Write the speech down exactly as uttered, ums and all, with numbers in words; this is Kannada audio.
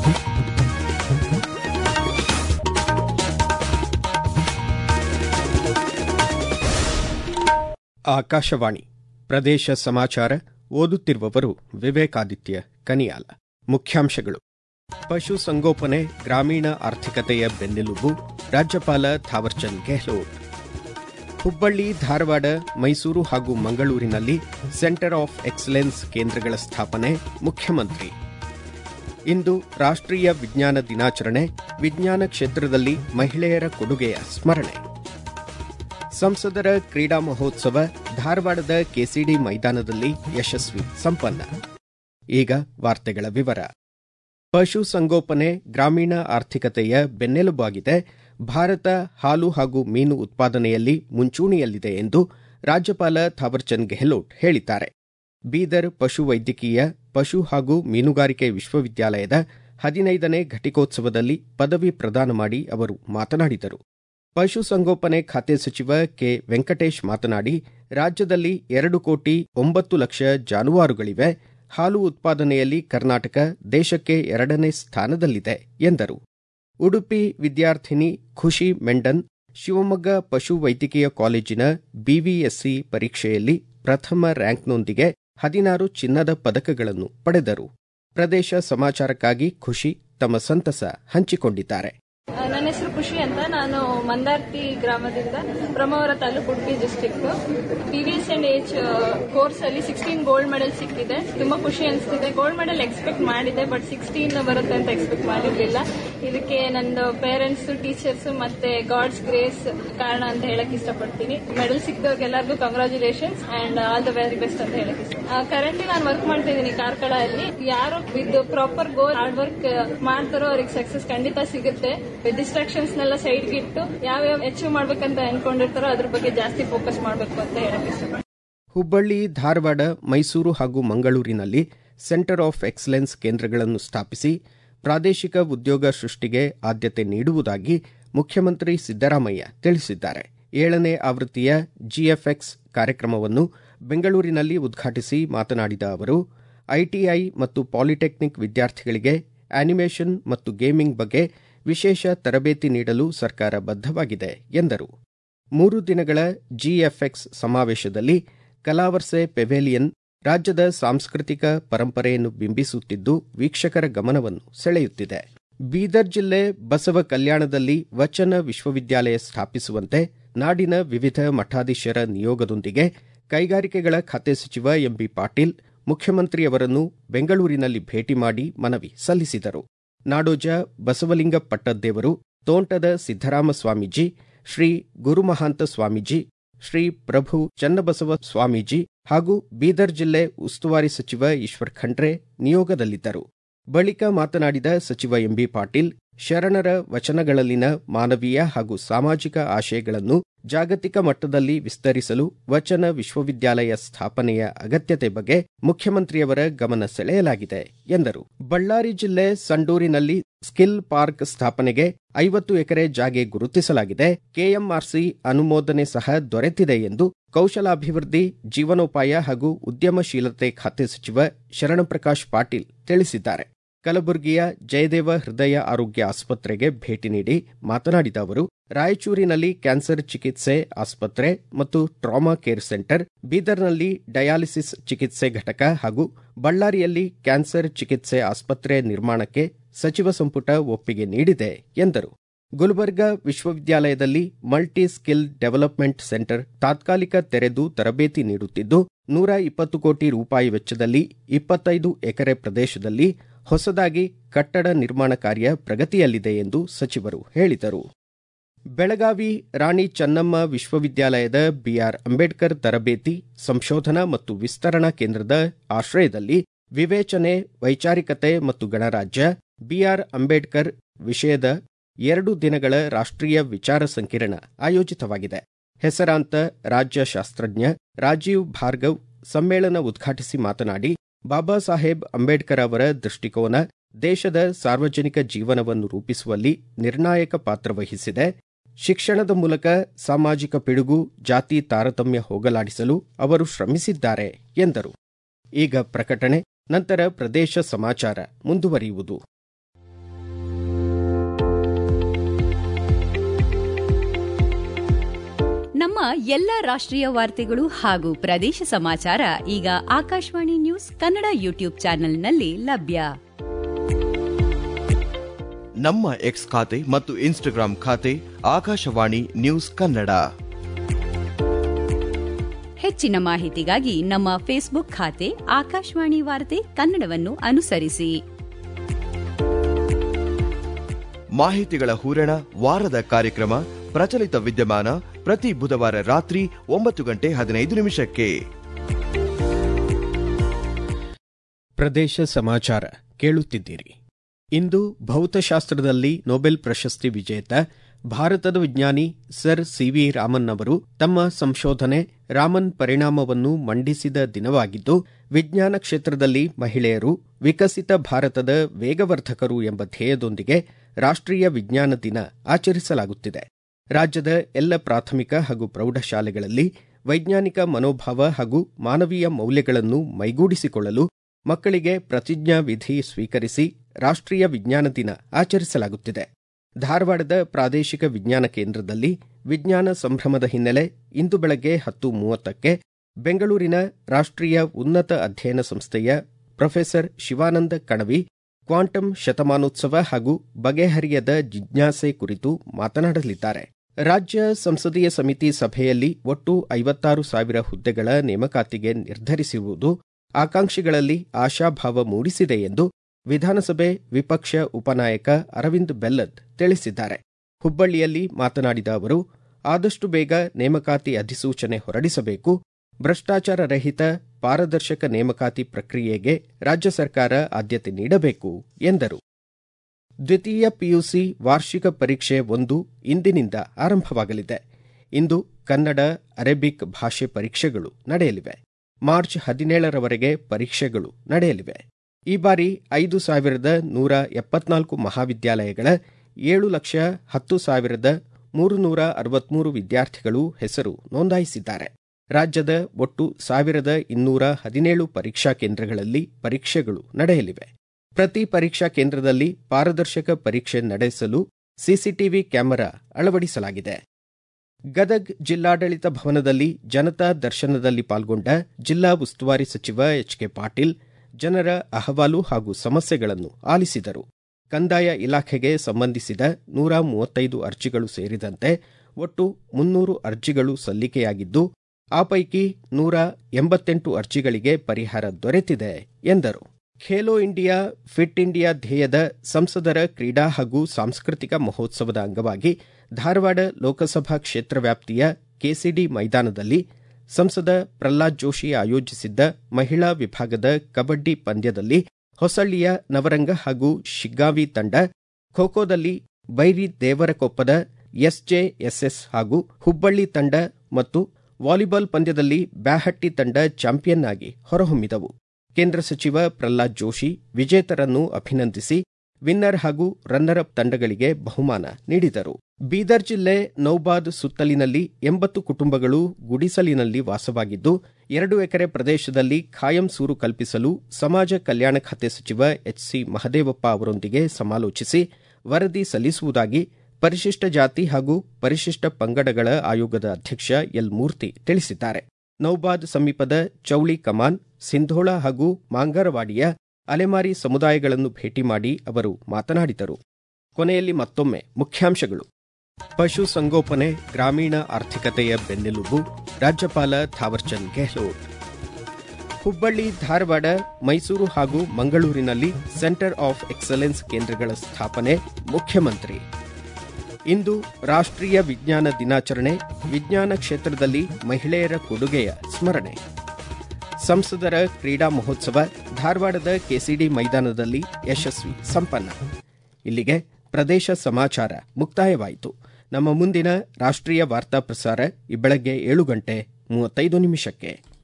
ಆಕಾಶವಾಣಿ ಪ್ರದೇಶ ಸಮಾಚಾರ ಓದುತ್ತಿರುವವರು ವಿವೇಕಾದಿತ್ಯ ಕನಿಯಾಲ. ಮುಖ್ಯಾಂಶಗಳು: ಪಶು ಸಂಗೋಪನೆ ಗ್ರಾಮೀಣ ಆರ್ಥಿಕತೆಯ ಬೆನ್ನೆಲುಬು, ರಾಜ್ಯಪಾಲ ಥಾವರ್ಚಂದ್ ಗೆಹ್ಲೋಟ್. ಹುಬ್ಬಳ್ಳಿ, ಧಾರವಾಡ, ಮೈಸೂರು ಹಾಗೂ ಮಂಗಳೂರಿನಲ್ಲಿ ಸೆಂಟರ್ ಆಫ್ ಎಕ್ಸಲೆನ್ಸ್ ಕೇಂದ್ರಗಳ ಸ್ಥಾಪನೆ, ಮುಖ್ಯಮಂತ್ರಿ. ಇಂದು ರಾಷ್ಟ್ರೀಯ ವಿಜ್ಞಾನ ದಿನಾಚರಣೆ, ವಿಜ್ಞಾನ ಕ್ಷೇತ್ರದಲ್ಲಿ ಮಹಿಳೆಯರ ಕೊಡುಗೆಯ ಸ್ಮರಣೆ. ಸಂಸದರ ಕ್ರೀಡಾ ಮಹೋತ್ಸವ ಧಾರವಾಡದ ಕೆಸಿಡಿ ಮೈದಾನದಲ್ಲಿ ಯಶಸ್ವಿ ಸಂಪನ್ನ. ಈಗ ವಾರ್ತೆಗಳ ವಿವರ. ಪಶು ಸಂಗೋಪನೆ ಗ್ರಾಮೀಣ ಆರ್ಥಿಕತೆಯ ಬೆನ್ನೆಲುಬಾಗಿದೆ. ಭಾರತ ಹಾಲು ಹಾಗೂ ಮೀನು ಉತ್ಪಾದನೆಯಲ್ಲಿ ಮುಂಚೂಣಿಯಲ್ಲಿದೆ ಎಂದು ರಾಜ್ಯಪಾಲ ಥಾವರ್ಚಂದ್ ಗೆಹ್ಲೋಟ್ ಹೇಳಿದ್ದಾರೆ. ಬೀದರ್ ಪಶು ವೈದ್ಯಕೀಯ, ಪಶು ಹಾಗೂ ಮೀನುಗಾರಿಕೆ ವಿಶ್ವವಿದ್ಯಾಲಯದ ಹದಿನೈದನೇ ಘಟಿಕೋತ್ಸವದಲ್ಲಿ ಪದವಿ ಪ್ರದಾನ ಮಾಡಿ ಅವರು ಮಾತನಾಡಿದರು. ಪಶುಸಂಗೋಪನೆ ಖಾತೆ ಸಚಿವ ಕೆ ವೆಂಕಟೇಶ್ ಮಾತನಾಡಿ, ರಾಜ್ಯದಲ್ಲಿ ಎರಡು ಕೋಟಿ ಒಂಬತ್ತು ಲಕ್ಷ ಜಾನುವಾರುಗಳಿವೆ. ಹಾಲು ಉತ್ಪಾದನೆಯಲ್ಲಿ ಕರ್ನಾಟಕ ದೇಶಕ್ಕೆ ಎರಡನೇ ಸ್ಥಾನದಲ್ಲಿದೆ ಎಂದರು. ಉಡುಪಿ ವಿದ್ಯಾರ್ಥಿನಿ ಖುಷಿ ಮೆಂಡನ್ ಶಿವಮೊಗ್ಗ ಪಶು ವೈದ್ಯಕೀಯ ಕಾಲೇಜಿನ ಬಿವಿಎಸ್ಸಿ ಪರೀಕ್ಷೆಯಲ್ಲಿ ಪ್ರಥಮ ರ್ಯಾಂಕ್ನೊಂದಿಗೆ ಹದಿನಾರು ಚಿನ್ನದ ಪದಕಗಳನ್ನು ಪಡೆದರು. ಪ್ರದೇಶ ಸಮಾಚಾರಕ್ಕಾಗಿ ಖುಷಿ ತಮ್ಮ ಸಂತಸ ಹಂಚಿಕೊಂಡಿದ್ದಾರೆ. ನನ್ನ ಹೆಸರು ಖುಷಿ ಅಂತ. ನಾನು ಮಂದಾರ್ತಿ ಗ್ರಾಮದಿಂದ, Brahmavar taluk, Udupi district. PVS and age course ಅಲ್ಲಿ ಸಿಕ್ಸ್ಟೀನ್ ಗೋಲ್ಡ್ ಮೆಡಲ್ ಸಿಕ್ಕಿದೆ. ತುಂಬಾ ಖುಷಿ ಅನಿಸ್ತಿದೆ. ಗೋಲ್ಡ್ ಮೆಡಲ್ ಎಕ್ಸ್ಪೆಕ್ಟ್ ಮಾಡಿದೆ, ಬಟ್ ಸಿಕ್ಸ್ಟೀನ್ ಬರುತ್ತೆ ಅಂತ ಎಕ್ಸ್ಪೆಕ್ಟ್ ಮಾಡಿರ್ಲಿಲ್ಲ. ಇದಕ್ಕೆ ನನ್ನ ಪೇರೆಂಟ್ಸ್, ಟೀಚರ್ಸ್ ಮತ್ತೆ ಗಾಡ್ಸ್ ಗ್ರೇಸ್ ಕಾರಣ ಅಂತ ಹೇಳಕ್ ಇಷ್ಟಪಡ್ತೀನಿ. ಮೆಡಲ್ ಸಿಕ್ಕಿದವ್ರಿಗೆಲ್ಲರಿಗೂ congratulations and all the very best ಅಂತ ಹೇಳಕ್ ಇಷ್ಟ. ಕರೆಂಟ್ಲಿ ನಾನು ವರ್ಕ್ ಮಾಡ್ತಾ ಇದ್ದೀನಿ ಕಾರ್ಕಳ ಅಲ್ಲಿ. ಯಾರು with proper goal hard work ಮಾಡ್ತಾರೋ ಅವ್ರಿಗೆ ಸಕ್ಸಸ್ ಖಂಡಿತ ಸಿಗುತ್ತೆ. ಡಿಸ್ಟ್ರಾಕ್ಷನ್ಸ್ ನೆಲ್ಲ ಸೈಡ್ಗೆ ಇಟ್ಟು ಯಾವ್ಯಾವ ಅಚೀವ್ ಮಾಡ್ಬೇಕಂತ ಅನ್ಕೊಂಡಿರ್ತಾರೋ ಅದ್ರ ಬಗ್ಗೆ ಜಾಸ್ತಿ ಫೋಕಸ್ ಮಾಡಬೇಕು ಅಂತ ಹೇಳಕ್ ಇಷ್ಟಪಡ್ತೀನಿ. ಹುಬ್ಬಳ್ಳಿ, ಧಾರವಾಡ, ಮೈಸೂರು ಹಾಗೂ ಮಂಗಳೂರಿನಲ್ಲಿ ಸೆಂಟರ್ ಆಫ್ ಎಕ್ಸಲೆನ್ಸ್ ಕೇಂದ್ರಗಳನ್ನು ಸ್ಥಾಪಿಸಿ ಪ್ರಾದೇಶಿಕ ಉದ್ಯೋಗ ಸೃಷ್ಟಿಗೆ ಆದ್ಯತೆ ನೀಡುವುದಾಗಿ ಮುಖ್ಯಮಂತ್ರಿ ಸಿದ್ದರಾಮಯ್ಯ ತಿಳಿಸಿದ್ದಾರೆ. ಏಳನೇ ಆವೃತ್ತಿಯ ಜಿಎಫ್ಎಕ್ಸ್ ಕಾರ್ಯಕ್ರಮವನ್ನು ಬೆಂಗಳೂರಿನಲ್ಲಿ ಉದ್ಘಾಟಿಸಿ ಮಾತನಾಡಿದ ಅವರು, ಐಟಿಐ ಮತ್ತು ಪಾಲಿಟೆಕ್ನಿಕ್ ವಿದ್ಯಾರ್ಥಿಗಳಿಗೆ ಆನಿಮೇಷನ್ ಮತ್ತು ಗೇಮಿಂಗ್ ಬಗ್ಗೆ ವಿಶೇಷ ತರಬೇತಿ ನೀಡಲು ಸರ್ಕಾರ ಬದ್ಧವಾಗಿದೆ ಎಂದರು. ಮೂರು ದಿನಗಳ ಜಿಎಫ್ಎಕ್ಸ್ ಸಮಾವೇಶದಲ್ಲಿ ಕಲಾವರ್ಸೆ ಪೆವೇಲಿಯನ್ ರಾಜ್ಯದ ಸಾಂಸ್ಕೃತಿಕ ಪರಂಪರೆಯನ್ನು ಬಿಂಬಿಸುತ್ತಿದ್ದು ವೀಕ್ಷಕರ ಗಮನವನ್ನು ಸೆಳೆಯುತ್ತಿದೆ. ಬೀದರ್ ಜಿಲ್ಲೆ ಬಸವ ಕಲ್ಯಾಣದಲ್ಲಿ ವಚನ ವಿಶ್ವವಿದ್ಯಾಲಯ ಸ್ಥಾಪಿಸುವಂತೆ ನಾಡಿನ ವಿವಿಧ ಮಠಾಧೀಶರ ನಿಯೋಗದೊಂದಿಗೆ ಕೈಗಾರಿಕೆಗಳ ಖಾತೆ ಸಚಿವ ಎಂಬಿ ಪಾಟೀಲ್ ಮುಖ್ಯಮಂತ್ರಿಯವರನ್ನು ಬೆಂಗಳೂರಿನಲ್ಲಿ ಭೇಟಿ ಮಾಡಿ ಮನವಿ ಸಲ್ಲಿಸಿದರು. ನಾಡೋಜ ಬಸವಲಿಂಗ ಪಟ್ಟದ್ದೇವರು, ತೋಂಟದ ಸಿದ್ದರಾಮ ಸ್ವಾಮೀಜಿ, ಶ್ರೀ ಗುರುಮಹಾಂತ ಸ್ವಾಮೀಜಿ, ಶ್ರೀ ಪ್ರಭು ಚನ್ನಬಸವ ಸ್ವಾಮೀಜಿ ಹಾಗೂ ಬೀದರ್ ಜಿಲ್ಲೆ ಉಸ್ತುವಾರಿ ಸಚಿವ ಈಶ್ವರ್ ಖಂಡ್ರೆ ನಿಯೋಗದಲ್ಲಿದ್ದರು. ಬಳಿಕ ಮಾತನಾಡಿದ ಸಚಿವ ಎಂಬಿ ಪಾಟೀಲ್, ಶರಣರ ವಚನಗಳಲ್ಲಿನ ಮಾನವೀಯ ಹಾಗೂ ಸಾಮಾಜಿಕ ಆಶಯಗಳನ್ನು ಜಾಗತಿಕ ಮಟ್ಟದಲ್ಲಿ ವಿಸ್ತರಿಸಲು ವಚನ ವಿಶ್ವವಿದ್ಯಾಲಯ ಸ್ಥಾಪನೆಯ ಅಗತ್ಯತೆ ಬಗ್ಗೆ ಮುಖ್ಯಮಂತ್ರಿಯವರ ಗಮನ ಸೆಳೆಯಲಾಗಿದೆ ಎಂದರು. ಬಳ್ಳಾರಿ ಜಿಲ್ಲೆ ಸಂಡೂರಿನಲ್ಲಿ ಸ್ಕಿಲ್ ಪಾರ್ಕ್ ಸ್ಥಾಪನೆಗೆ ಐವತ್ತು ಎಕರೆ ಜಾಗೆ ಗುರುತಿಸಲಾಗಿದೆ. ಕೆಎಂಆರ್ಸಿ ಅನುಮೋದನೆ ಸಹ ದೊರೆತಿದೆ ಎಂದು ಕೌಶಲಾಭಿವೃದ್ಧಿ, ಜೀವನೋಪಾಯ ಹಾಗೂ ಉದ್ಯಮಶೀಲತೆ ಖಾತೆ ಸಚಿವ ಶರಣಪ್ರಕಾಶ್ ಪಾಟೀಲ್ ತಿಳಿಸಿದ್ದಾರೆ. ಕಲಬುರಗಿಯ ಜಯದೇವ ಹೃದಯ ಆರೋಗ್ಯ ಆಸ್ಪತ್ರೆಗೆ ಭೇಟಿ ನೀಡಿ ಮಾತನಾಡಿದ ಅವರು, ರಾಯಚೂರಿನಲ್ಲಿ ಕ್ಯಾನ್ಸರ್ ಚಿಕಿತ್ಸೆ ಆಸ್ಪತ್ರೆ ಮತ್ತು ಟ್ರಾಮಾ ಕೇರ್ ಸೆಂಟರ್, ಬೀದರ್ನಲ್ಲಿ ಡಯಾಲಿಸಿಸ್ ಚಿಕಿತ್ಸೆ ಘಟಕ ಹಾಗೂ ಬಳ್ಳಾರಿಯಲ್ಲಿ ಕ್ಯಾನ್ಸರ್ ಚಿಕಿತ್ಸೆ ಆಸ್ಪತ್ರೆ ನಿರ್ಮಾಣಕ್ಕೆ ಸಚಿವ ಸಂಪುಟ ಒಪ್ಪಿಗೆ ನೀಡಿದೆ ಎಂದರು. ಗುಲ್ಬರ್ಗಾ ವಿಶ್ವವಿದ್ಯಾಲಯದಲ್ಲಿ ಮಲ್ಟಿ ಸ್ಕಿಲ್ ಡೆವಲಪ್ಮೆಂಟ್ ಸೆಂಟರ್ ತಾತ್ಕಾಲಿಕ ತೆರೆದು ತರಬೇತಿ ನೀಡುತ್ತಿದ್ದು, ನೂರ ಇಪ್ಪತ್ತು ಕೋಟಿ ರೂಪಾಯಿ ವೆಚ್ಚದಲ್ಲಿ ಇಪ್ಪತ್ತೈದು ಎಕರೆ ಪ್ರದೇಶದಲ್ಲಿ ಹೊಸದಾಗಿ ಕಟ್ಟಡ ನಿರ್ಮಾಣ ಕಾರ್ಯ ಪ್ರಗತಿಯಲ್ಲಿದೆ ಎಂದು ಸಚಿವರು ಹೇಳಿದರು. ಬೆಳಗಾವಿ ರಾಣಿ ಚೆನ್ನಮ್ಮ ವಿಶ್ವವಿದ್ಯಾಲಯದ ಬಿಆರ್ ಅಂಬೇಡ್ಕರ್ ತರಬೇತಿ, ಸಂಶೋಧನಾ ಮತ್ತು ವಿಸ್ತರಣಾ ಕೇಂದ್ರದ ಆಶ್ರಯದಲ್ಲಿ ವಿವೇಚನೆ, ವೈಚಾರಿಕತೆ ಮತ್ತು ಗಣರಾಜ್ಯ ಬಿಆರ್ ಅಂಬೇಡ್ಕರ್ ವಿಷಯದ ಎರಡು ದಿನಗಳ ರಾಷ್ಟ್ರೀಯ ವಿಚಾರ ಸಂಕಿರಣ ಆಯೋಜಿತವಾಗಿದೆ. ಹೆಸರಾಂತ ರಾಜ್ಯ ಶಾಸ್ತ್ರಜ್ಞ ರಾಜೀವ್ ಭಾರ್ಗವ್ ಸಮ್ಮೇಳನ ಉದ್ಘಾಟಿಸಿ ಮಾತನಾಡಿ, ಬಾಬಾ ಸಾಹೇಬ್ ಅಂಬೇಡ್ಕರ್ ಅವರ ದೃಷ್ಟಿಕೋನ ದೇಶದ ಸಾರ್ವಜನಿಕ ಜೀವನವನ್ನು ರೂಪಿಸುವಲ್ಲಿ ನಿರ್ಣಾಯಕ ಪಾತ್ರ ವಹಿಸಿದೆ. ಶಿಕ್ಷಣದ ಮೂಲಕ ಸಾಮಾಜಿಕ ಪಿಡುಗು, ಜಾತಿ ತಾರತಮ್ಯ ಹೋಗಲಾಡಿಸಲು ಅವರು ಶ್ರಮಿಸಿದ್ದಾರೆ ಎಂದರು. ಈಗ ಪ್ರಕಟಣೆ, ನಂತರ ಪ್ರದೇಶ ಸಮಾಚಾರ ಮುಂದುವರಿಯುವುದು. ನಮ್ಮ ಎಲ್ಲ ರಾಷ್ಟ್ರೀಯ ವಾರ್ತೆಗಳು ಹಾಗೂ ಪ್ರದೇಶ ಸಮಾಚಾರ ಈಗ ಆಕಾಶವಾಣಿ ನ್ಯೂಸ್ ಕನ್ನಡ ಯೂಟ್ಯೂಬ್ ಚಾನೆಲ್ನಲ್ಲಿ ಲಭ್ಯ. ನಮ್ಮ ಎಕ್ಸ್ ಖಾತೆ ಮತ್ತು ಇನ್ಸ್ಟಾಗ್ರಾಂ ಖಾತೆ ಆಕಾಶವಾಣಿ ನ್ಯೂಸ್ ಕನ್ನಡ. ಹೆಚ್ಚಿನ ಮಾಹಿತಿಗಾಗಿ ನಮ್ಮ ಫೇಸ್ಬುಕ್ ಖಾತೆ ಆಕಾಶವಾಣಿ ವಾರ್ತೆ ಕನ್ನಡವನ್ನು ಅನುಸರಿಸಿ. ಮಾಹಿತಿಗಳ ಹೂರಣ, ವಾರದ ಕಾರ್ಯಕ್ರಮ ಪ್ರಚಲಿತ ವಿದ್ಯಮಾನ ಪ್ರತಿ ಬುಧವಾರ ರಾತ್ರಿ ಒಂಬತ್ತು ಗಂಟೆ ಹದಿನೈದು ನಿಮಿಷಕ್ಕೆ. ಪ್ರದೇಶ ಸಮಾಚಾರ ಕೇಳುತ್ತಿದ್ದೀರಿ. ಇಂದು ಭೌತಶಾಸ್ತ್ರದಲ್ಲಿ ನೊಬೆಲ್ ಪ್ರಶಸ್ತಿ ವಿಜೇತ ಭಾರತದ ವಿಜ್ಞಾನಿ ಸರ್ ಸಿವಿ ರಾಮನ್ ಅವರು ತಮ್ಮ ಸಂಶೋಧನೆ ರಾಮನ್ ಪರಿಣಾಮವನ್ನು ಮಂಡಿಸಿದ ದಿನವಾಗಿದ್ದು, ವಿಜ್ಞಾನ ಕ್ಷೇತ್ರದಲ್ಲಿ ಮಹಿಳೆಯರು ವಿಕಸಿತ ಭಾರತದ ವೇಗವರ್ಧಕರು ಎಂಬ ಧ್ಯೇಯದೊಂದಿಗೆ ರಾಷ್ಟ್ರೀಯ ವಿಜ್ಞಾನ ದಿನ ಆಚರಿಸಲಾಗುತ್ತಿದೆ. ರಾಜ್ಯದ ಎಲ್ಲ ಪ್ರಾಥಮಿಕ ಹಾಗೂ ಪ್ರೌಢಶಾಲೆಗಳಲ್ಲಿ ವೈಜ್ಞಾನಿಕ ಮನೋಭಾವ ಹಾಗೂ ಮಾನವೀಯ ಮೌಲ್ಯಗಳನ್ನು ಮೈಗೂಡಿಸಿಕೊಳ್ಳಲು ಮಕ್ಕಳಿಗೆ ಪ್ರತಿಜ್ಞಾ ವಿಧಿ ಸ್ವೀಕರಿಸಿ ರಾಷ್ಟ್ರೀಯ ವಿಜ್ಞಾನ ದಿನ ಆಚರಿಸಲಾಗುತ್ತಿದೆ. ಧಾರವಾಡದ ಪ್ರಾದೇಶಿಕ ವಿಜ್ಞಾನ ಕೇಂದ್ರದಲ್ಲಿ ವಿಜ್ಞಾನ ಸಂಭ್ರಮದ ಹಿನ್ನೆಲೆ ಇಂದು ಬೆಳಗ್ಗೆ ಹತ್ತು ಮೂವತ್ತಕ್ಕೆ ಬೆಂಗಳೂರಿನ ರಾಷ್ಟ್ರೀಯ ಉನ್ನತ ಅಧ್ಯಯನ ಸಂಸ್ಥೆಯ ಪ್ರೊಫೆಸರ್ ಶಿವಾನಂದ ಕಣವಿ ಕ್ವಾಂಟಮ್ ಶತಮಾನೋತ್ಸವ ಹಾಗೂ ಬಗೆಹರಿಯದ ಜಿಜ್ಞಾಸೆ ಕುರಿತು ಮಾತನಾಡಲಿದ್ದಾರೆ. ರಾಜ್ಯ ಸಂಸದೀಯ ಸಮಿತಿ ಸಭೆಯಲ್ಲಿ ಒಟ್ಟು ಐವತ್ತಾರು ಸಾವಿರ ಹುದ್ದೆಗಳ ನೇಮಕಾತಿಗೆ ನಿರ್ಧರಿಸಿರುವುದು ಆಕಾಂಕ್ಷಿಗಳಲ್ಲಿ ಆಶಾಭಾವ ಮೂಡಿಸಿದೆ ಎಂದು ವಿಧಾನಸಭೆ ವಿಪಕ್ಷ ಉಪನಾಯಕ ಅರವಿಂದ್ ಬೆಲ್ಲದ್ ತಿಳಿಸಿದ್ದಾರೆ. ಹುಬ್ಬಳ್ಳಿಯಲ್ಲಿ ಮಾತನಾಡಿದ ಅವರು, ಆದಷ್ಟು ಬೇಗ ನೇಮಕಾತಿ ಅಧಿಸೂಚನೆ ಹೊರಡಿಸಬೇಕು, ಭ್ರಷ್ಟಾಚಾರ ರಹಿತ ಪಾರದರ್ಶಕ ನೇಮಕಾತಿ ಪ್ರಕ್ರಿಯೆಗೆ ರಾಜ್ಯ ಸರ್ಕಾರ ಆದ್ಯತೆ ನೀಡಬೇಕು ಎಂದರು. ದ್ವಿತೀಯ ಪಿಯುಸಿ ವಾರ್ಷಿಕ ಪರೀಕ್ಷೆ ಒಂದು ಇಂದಿನಿಂದ ಆರಂಭವಾಗಲಿದೆ. ಇಂದು ಕನ್ನಡ, ಅರೇಬಿಕ್ ಭಾಷೆ ಪರೀಕ್ಷೆಗಳು ನಡೆಯಲಿವೆ. ಮಾರ್ಚ್ ಹದಿನೇಳರವರೆಗೆ ಪರೀಕ್ಷೆಗಳು ನಡೆಯಲಿವೆ. ಈ ಬಾರಿ ಐದು ಸಾವಿರದ ನೂರ ಎಪ್ಪತ್ನಾಲ್ಕು ಮಹಾವಿದ್ಯಾಲಯಗಳ ಏಳು ಲಕ್ಷ ಹತ್ತು ಸಾವಿರದ ಮೂರುನೂರ ಅರವತ್ಮೂರು ವಿದ್ಯಾರ್ಥಿಗಳು ಹೆಸರು ನೋಂದಾಯಿಸಿದ್ದಾರೆ. ರಾಜ್ಯದ ಒಟ್ಟು ಸಾವಿರದ ಇನ್ನೂರ ಹದಿನೇಳು ಪರೀಕ್ಷಾ ಕೇಂದ್ರಗಳಲ್ಲಿ ಪರೀಕ್ಷೆಗಳು ನಡೆಯಲಿವೆ. ಪ್ರತಿ ಪರೀಕ್ಷಾ ಕೇಂದ್ರದಲ್ಲಿ ಪಾರದರ್ಶಕ ಪರೀಕ್ಷೆ ನಡೆಸಲು ಸಿಸಿಟಿವಿ ಕ್ಯಾಮೆರಾ ಅಳವಡಿಸಲಾಗಿದೆ. ಗದಗ್ ಜಿಲ್ಲಾಡಳಿತ ಭವನದಲ್ಲಿ ಜನತಾ ದರ್ಶನದಲ್ಲಿ ಪಾಲ್ಗೊಂಡ ಜಿಲ್ಲಾ ಉಸ್ತುವಾರಿ ಸಚಿವ ಎಚ್ ಕೆ ಪಾಟೀಲ್ ಜನರ ಅಹವಾಲು ಹಾಗೂ ಸಮಸ್ಯೆಗಳನ್ನು ಆಲಿಸಿದರು. ಕಂದಾಯ ಇಲಾಖೆಗೆ ಸಂಬಂಧಿಸಿದ ನೂರ ಮೂವತ್ತೈದು ಅರ್ಜಿಗಳು ಸೇರಿದಂತೆ ಒಟ್ಟು ಮುನ್ನೂರು ಅರ್ಜಿಗಳು ಸಲ್ಲಿಕೆಯಾಗಿದ್ದು, ಆ ಪೈಕಿ ನೂರ ಎಂಬತ್ತೆಂಟು ಅರ್ಜಿಗಳಿಗೆ ಪರಿಹಾರ ದೊರೆತಿದೆ ಎಂದರು. ಖೇಲೋ ಇಂಡಿಯಾ ಫಿಟ್ ಇಂಡಿಯಾ ಧ್ಯೇಯದ ಸಂಸದರ ಕ್ರೀಡಾ ಹಾಗೂ ಸಾಂಸ್ಕೃತಿಕ ಮಹೋತ್ಸವದ ಅಂಗವಾಗಿ ಧಾರವಾಡ ಲೋಕಸಭಾ ಕ್ಷೇತ್ರ ವ್ಯಾಪ್ತಿಯ ಕೆಸಿಡಿ ಮೈದಾನದಲ್ಲಿ ಸಂಸದ ಪ್ರಹ್ಲಾದ್ ಜೋಶಿ ಆಯೋಜಿಸಿದ್ದ ಮಹಿಳಾ ವಿಭಾಗದ ಕಬಡ್ಡಿ ಪಂದ್ಯದಲ್ಲಿ ಹೊಸಳ್ಳಿಯ ನವರಂಗ ಹಾಗೂ ಶಿಗ್ಗಾವಿ ತಂಡ, ಖೋಖೋದಲ್ಲಿ ಬೈರಿ ದೇವರಕೊಪ್ಪದ ಎಸ್ಜೆಎಸ್ಎಸ್ ಹಾಗೂ ಹುಬ್ಬಳ್ಳಿ ತಂಡ ಮತ್ತು ವಾಲಿಬಾಲ್ ಪಂದ್ಯದಲ್ಲಿ ಬ್ಯಾಹಟ್ಟಿ ತಂಡ ಚಾಂಪಿಯನ್ ಆಗಿ ಹೊರಹೊಮ್ಮಿದವು. ಕೇಂದ್ರ ಸಚಿವ ಪ್ರಹ್ಲಾದ್ ಜೋಶಿ ವಿಜೇತರನ್ನು ಅಭಿನಂದಿಸಿ ವಿನ್ನರ್ ಹಾಗೂ ರನ್ನರ್ ಅಪ್ ತಂಡಗಳಿಗೆ ಬಹುಮಾನ ನೀಡಿದರು. ಬೀದರ್ ಜಿಲ್ಲೆ ನೌಬಾದ್ ಸುತ್ತಲಿನಲ್ಲಿ ಎಂಬತ್ತು ಕುಟುಂಬಗಳು ಗುಡಿಸಲಿನಲ್ಲಿ ವಾಸವಾಗಿದ್ದು, ಎರಡು ಎಕರೆ ಪ್ರದೇಶದಲ್ಲಿ ಖಾಯಂ ಸೂರು ಕಲ್ಪಿಸಲು ಸಮಾಜ ಕಲ್ಯಾಣ ಖಾತೆ ಸಚಿವ ಎಚ್ ಸಿ ಮಹದೇವಪ್ಪ ಅವರೊಂದಿಗೆ ಸಮಾಲೋಚಿಸಿ ವರದಿ ಸಲ್ಲಿಸುವುದಾಗಿ ಪರಿಶಿಷ್ಟ ಜಾತಿ ಹಾಗೂ ಪರಿಶಿಷ್ಟ ಪಂಗಡಗಳ ಆಯೋಗದ ಅಧ್ಯಕ್ಷ ಎಲ್ ಮೂರ್ತಿ ತಿಳಿಸಿದ್ದಾರೆ. ನೌಬಾದ್ ಸಮೀಪದ ಚೌಳಿ ಕಮಾನ್, ಸಿಂಧೋಳ ಹಾಗೂ ಮಾಂಗರವಾಡಿಯ ಅಲೆಮಾರಿ ಸಮುದಾಯಗಳನ್ನು ಭೇಟಿ ಮಾಡಿ ಅವರು ಮಾತನಾಡಿದರು. ಕೊನೆಯಲ್ಲಿ ಮತ್ತೊಮ್ಮೆ ಮುಖ್ಯಾಂಶಗಳು. ಪಶು ಸಂಗೋಪನೆ ಗ್ರಾಮೀಣ ಆರ್ಥಿಕತೆಯ ಬೆನ್ನೆಲುಬು, ರಾಜ್ಯಪಾಲ ಥಾವರ್ಚಂದ್ ಗೆಹ್ಲೋಟ್. ಹುಬ್ಬಳ್ಳಿ, ಧಾರವಾಡ, ಮೈಸೂರು ಹಾಗೂ ಮಂಗಳೂರಿನಲ್ಲಿ ಸೆಂಟರ್ ಆಫ್ ಎಕ್ಸಲೆನ್ಸ್ ಕೇಂದ್ರಗಳ ಸ್ಥಾಪನೆ, ಮುಖ್ಯಮಂತ್ರಿ. ಇಂದು ರಾಷ್ಟ್ರೀಯ ವಿಜ್ಞಾನ ದಿನಾಚರಣೆ, ವಿಜ್ಞಾನ ಕ್ಷೇತ್ರದಲ್ಲಿ ಮಹಿಳೆಯರ ಕೊಡುಗೆಯ ಸ್ಮರಣೆ. ಸಂಸದರ ಕ್ರೀಡಾ ಮಹೋತ್ಸವ ಧಾರವಾಡದ ಕೆಸಿಡಿ ಮೈದಾನದಲ್ಲಿ ಯಶಸ್ವಿ ಸಂಪನ್ನ. ಇಲ್ಲಿಗೆ ಪ್ರದೇಶ ಸಮಾಚಾರ ಮುಕ್ತಾಯವಾಯಿತು. ನಮ್ಮ ಮುಂದಿನ ರಾಷ್ಟ್ರೀಯ ವಾರ್ತಾ ಪ್ರಸಾರ ಈ ಬೆಳಗ್ಗೆ ಏಳು ಗಂಟೆ ಮೂವತ್ತೈದು ನಿಮಿಷಕ್ಕೆ.